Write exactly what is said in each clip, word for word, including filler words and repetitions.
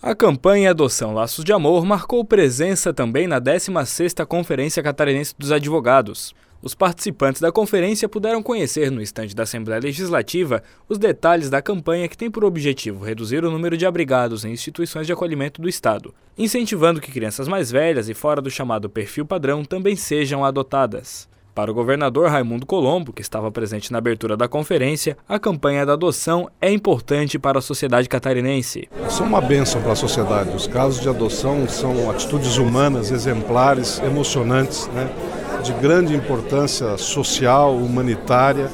A campanha Adoção Laços de Amor marcou presença também na décima sexta Conferência Catarinense dos Advogados. Os participantes da conferência puderam conhecer no estande da Assembleia Legislativa os detalhes da campanha que tem por objetivo reduzir o número de abrigados em instituições de acolhimento do Estado, incentivando que crianças mais velhas e fora do chamado perfil padrão também sejam adotadas. Para o governador Raimundo Colombo, que estava presente na abertura da conferência, a campanha da adoção é importante para a sociedade catarinense. São uma bênção para a sociedade. Os casos de adoção são atitudes humanas, exemplares, emocionantes, né? De grande importância social, humanitária,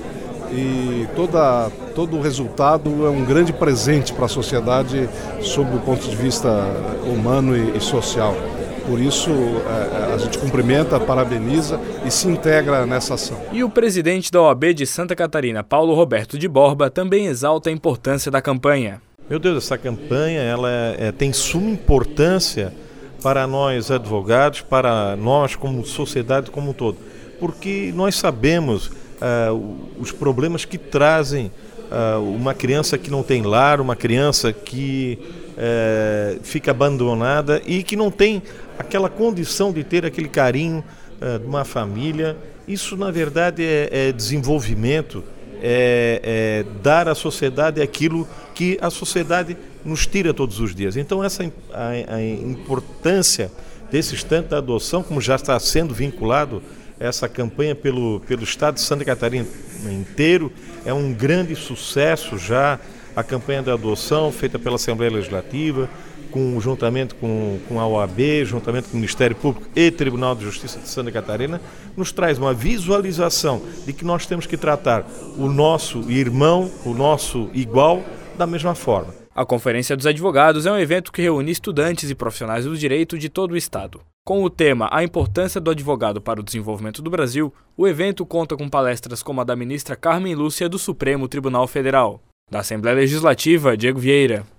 e toda, todo o resultado é um grande presente para a sociedade sob o ponto de vista humano e, e social. Por isso, a gente cumprimenta, parabeniza e se integra nessa ação. E o presidente da O A B de Santa Catarina, Paulo Roberto de Borba, também exalta a importância da campanha. Meu Deus, essa campanha ela é, tem suma importância para nós advogados, para nós como sociedade como um todo. Porque nós sabemos uh, os problemas que trazem uh, uma criança que não tem lar, uma criança que uh, fica abandonada e que não tem aquela condição de ter aquele carinho uh, de uma família. Isso, na verdade, é, é desenvolvimento, é, é dar à sociedade aquilo que a sociedade nos tira todos os dias. Então, essa a, a importância desse instante da adoção, como já está sendo vinculado essa campanha pelo, pelo Estado de Santa Catarina inteiro, é um grande sucesso já a campanha da adoção feita pela Assembleia Legislativa, com, juntamente com, com a O A B, juntamente com o Ministério Público e Tribunal de Justiça de Santa Catarina, nos traz uma visualização de que nós temos que tratar o nosso irmão, o nosso igual, da mesma forma. A Conferência dos Advogados é um evento que reúne estudantes e profissionais do direito de todo o Estado. Com o tema A Importância do Advogado para o Desenvolvimento do Brasil, o evento conta com palestras como a da ministra Carmen Lúcia do Supremo Tribunal Federal. Da Assembleia Legislativa, Diego Vieira.